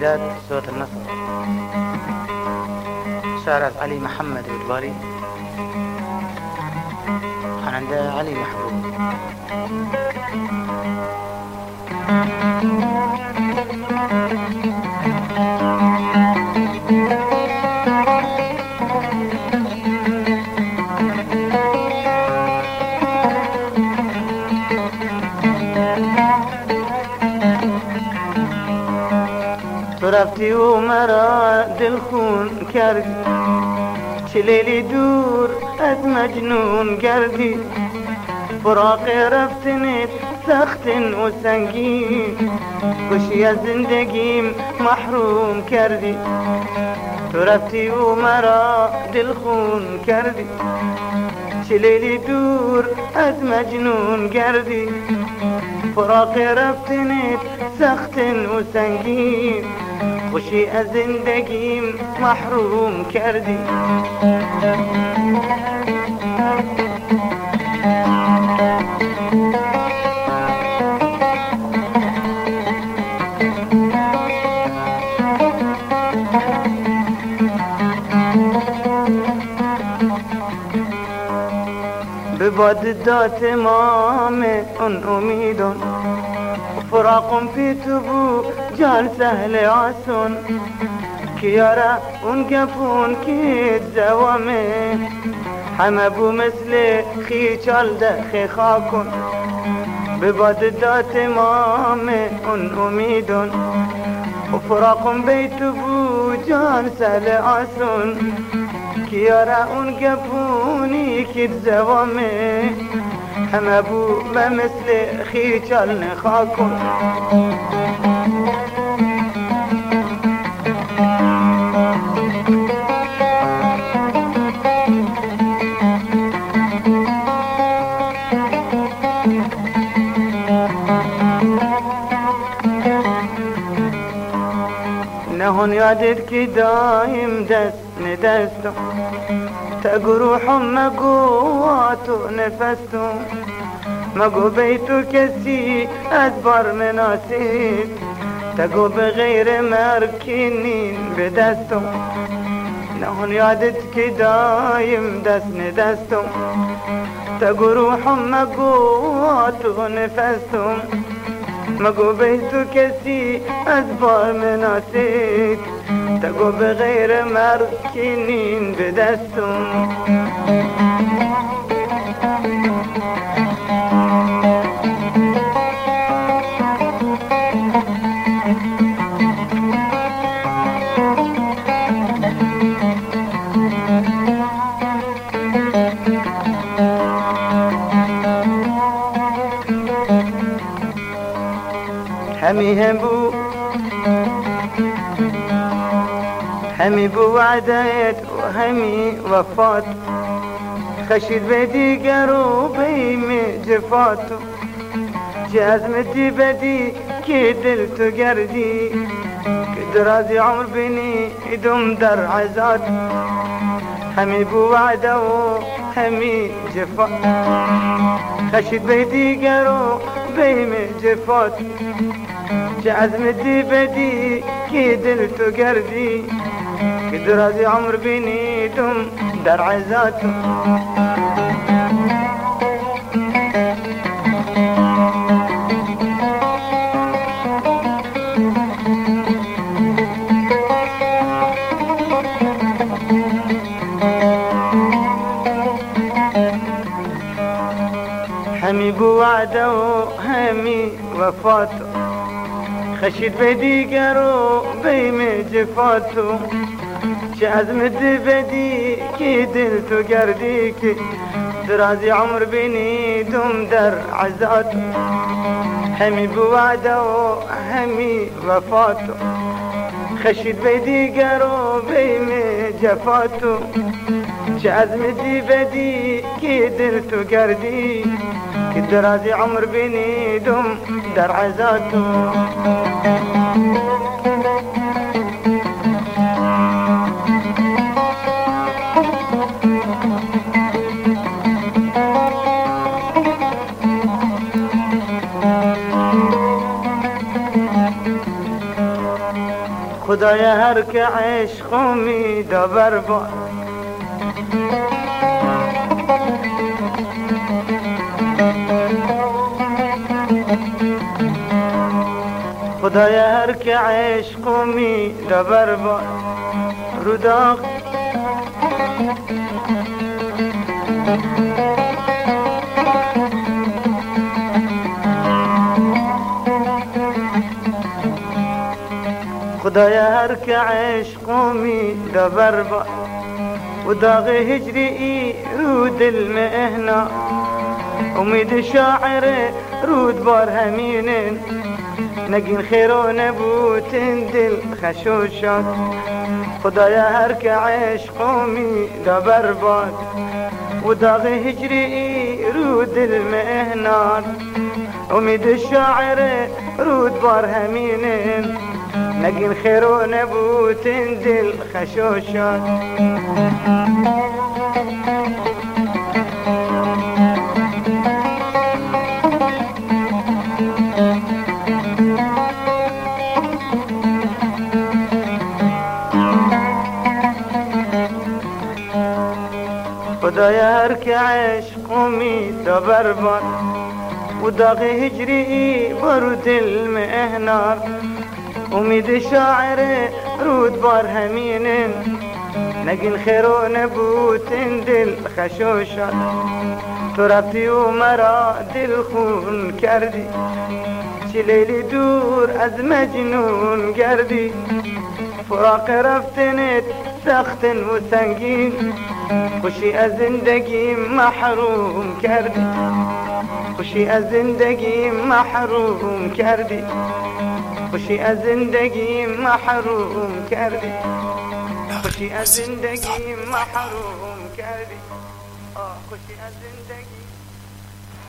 تسجيلات صوت النصر. شعر علي محمد ودباري، كان عنده علي محبوب. تو رفتی و مرا دلخون کردی، چه لیلی دور از مجنون گردی. فراق رفتنت سخت و سنگین، کشی از زندگیم محروم کردی. تو رفتی و مرا دلخون کردی، چه لیلی دور از مجنون گردی. فراق رفتنت سخت و سنگین، خوشی از زندگیم محروم کردی. به باد داد تمام اون امیدون، فراقم فی تو بو جان سهل آسون. کیارا اون گفون که زوامه، همه بو مثل خیچال دخی خاکن. به باد داد تمام اون امیدون، فراقم بی تو بو جان سهل آسون. کیارا اون گفونی که زوامه، همه بو به مثل خیچال نخاکن. نهون یادت که دایم دست ندستم، تگو روحم مگواتو نفستم. مگو بیتو کسی از بار مناسب، تگو بغیر مرکنین به دستم. نهون یادت که دایم دست ندستم، تگو روحم مگواتو نفستم. مگو بیتو کسی از بار مناسب، تگو بغیر مرکنین به دستم. همی بو وعدت و همی وفات، خشید به دیگر و بیم جفات. چه عزمتی بدی که دل تو گردی، که درازی عمر بینی دم در عزات. همی بو وعده و همی جفات، خشید به دیگر و بیم جفات. چه عزمتی بدی که دل تو گردی، که درازی عمر بینیدم در عزات. همی بو وعده و همی وفات، خشید به دیگر و بیم جفاتو. چه عزمت بدی که دل تو گردی، که درازی عمر بینیدم در عزات. همی بو وعده و همی وفاتو، خشید به دیگر و بیم جفاتو. چه عزمتی بدی که دل تو گردی، که درازی عمر بینیدم در عزاتو. خدایا هر که عشق امیدا برباد خدایا هر که عشق امیدا برباد رو داغ خدایا هر که عشق امیدا برباد و داغ هجری رو دل مهنا امید شاعر رود بار همینن نگین خیر و نبوتن دل خشوشات خدایا هر که عشق امیدا برباد و داغ هجری رو دل مهنا امید شاعر رود بار همینن نگین خیر و نبوتن دل خشوشات خدایا هر که عشق امیدا برباد و داغ هجری بر دل مهنار امید شاعر رود بار همینن نگین خیر و نبوتن دل خشوشات تو رفتی و مرا دل خون کردی چه لیلی دور از مجنون گردی فراق رفتنت سخت و سنگین خوشی از زندگی محروم کردی خوشی از زندگی محروم کردی خوشی از زندگی محروم کردی خوشی از زندگی محروم کردی خوشی از زندگی